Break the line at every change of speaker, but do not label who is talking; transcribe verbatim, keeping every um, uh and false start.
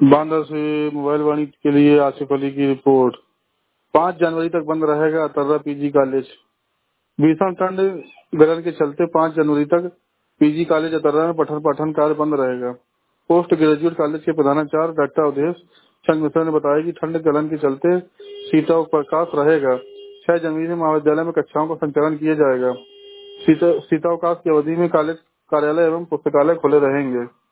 बांदा से मोबाइल वाणी के लिए आसिफ अली की रिपोर्ट। पाँच जनवरी तक बंद रहेगा अतर्रा पीजी कॉलेज। भीषण ठंड गलन के चलते पाँच जनवरी तक पीजी कॉलेज अतर्रा में पठन पाठन कार्य बंद रहेगा। पोस्ट ग्रेजुएट कॉलेज के प्रधानाचार्य डॉक्टर अवधेश चंद्र मिश्रा ने बताया कि ठंड गलन के चलते शीतावकाश रहेगा। छह जनवरी से महाविद्यालय में कक्षाओं का संचालन किया जाएगा। शीतावकाश की अवधि में कॉलेज कार्यालय एवं पुस्तकालय खुले रहेंगे।